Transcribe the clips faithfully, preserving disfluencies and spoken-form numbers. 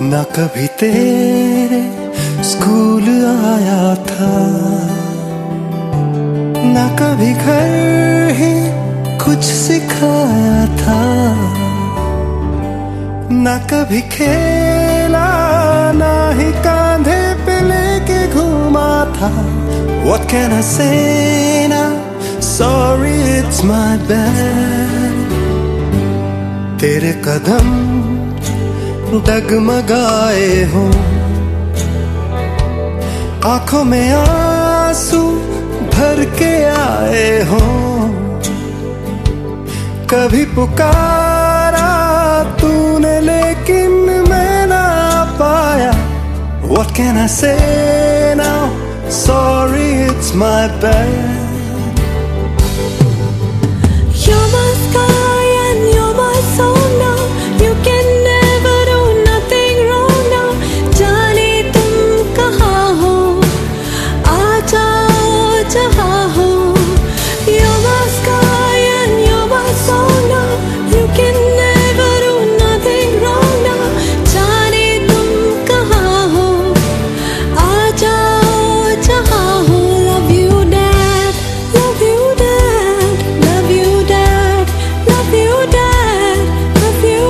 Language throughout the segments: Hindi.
ना कभी तेरे स्कूल आया था, ना कभी घर ही कुछ सिखाया था, ना कभी खेला ना ही कांधे पे लेके घूमा था। What can I say now? Sorry, it's my bad. तेरे कदम डगमगाए हो, आंखों में आंसू भर के आए हो, कभी पुकारा तूने लेकिन मैं ना पाया। What can I say now? Sorry, it's my bad. You're my sky and you're my soul now. You can never do nothing wrong now. जाने तुम कहाँ हो, आ जाओ जहाँ हो। You're my sky and you're my soul now. You can never do nothing wrong now. जाने तुम कहाँ हो, आ जाओ जहाँ हो। Love you dad, love you dad, love you dad, love you dad, love you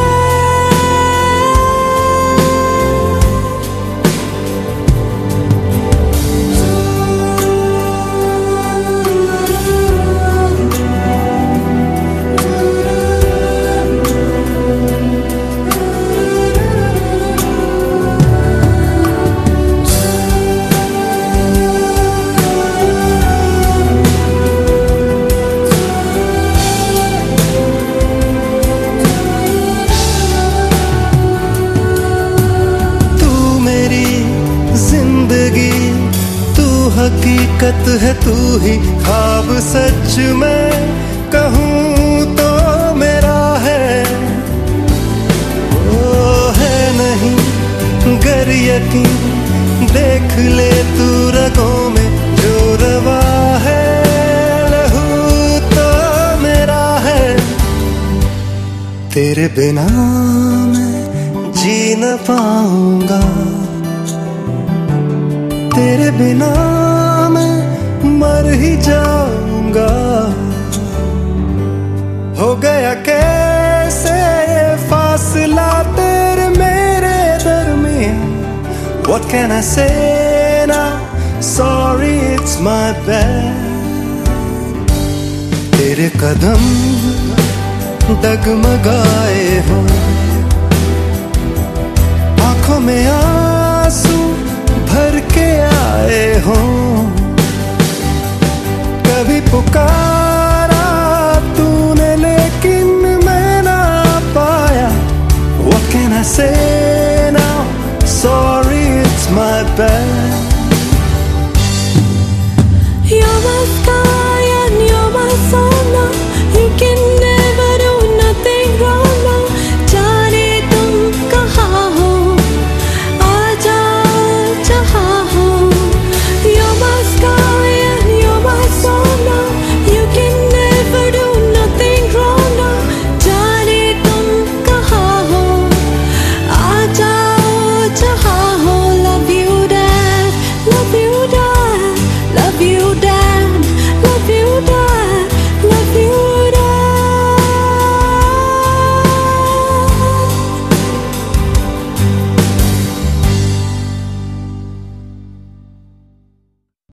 हकीकत है तू ही ख्वाब सच में कहूँ तो मेरा है। ओ है नहीं गर यकीन देख ले तू रगों में जो रवा है, लहू तो मेरा है। तेरे बिना मैं जी न पाऊंगा, तेरे बिना मर ही जाऊंगा। हो गया कैसे ये फासला तेरे मेरे दरमियां। What can I say now? Sorry, it's my bad. तेरे कदम डगमगाए हो, आंखों में आंसू भर के आए हो, कभी पुकारा तूने लेकिन मैं ना पाया। What can I say now? Sorry, it's my bad.